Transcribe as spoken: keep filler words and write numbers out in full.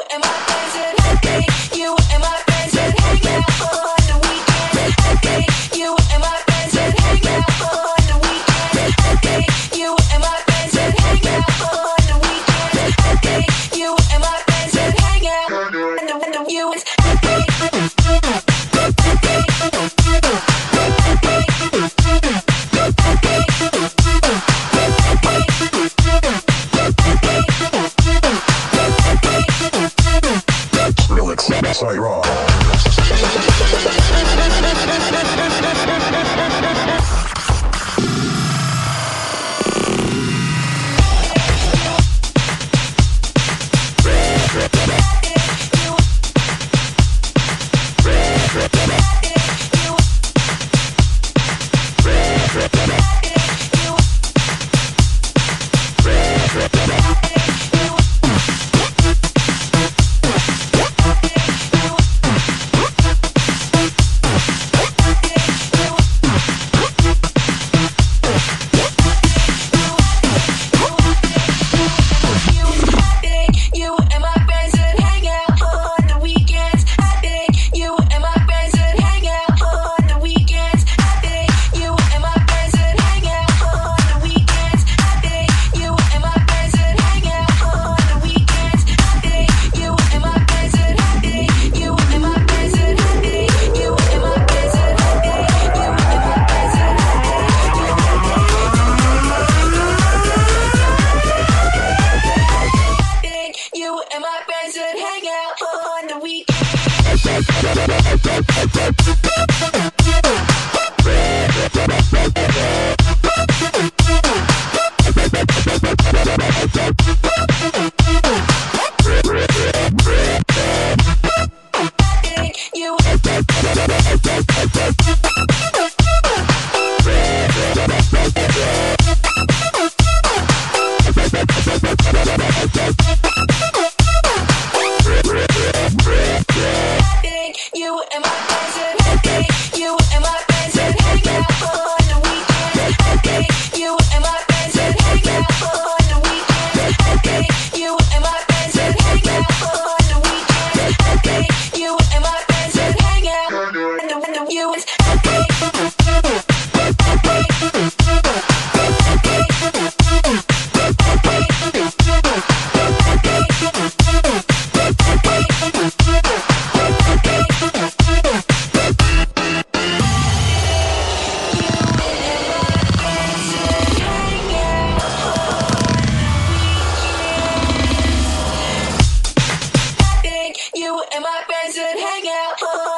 and my friends would happy. You and my friends would hang out on the weekend. Happy. You and my friends would hang out on the weekend. Happy. You and my friends would hang out on the weekend. Happy. You and my friends would hang out and the, and the you is happy. Sorry, wrong. You and my friends would hang out.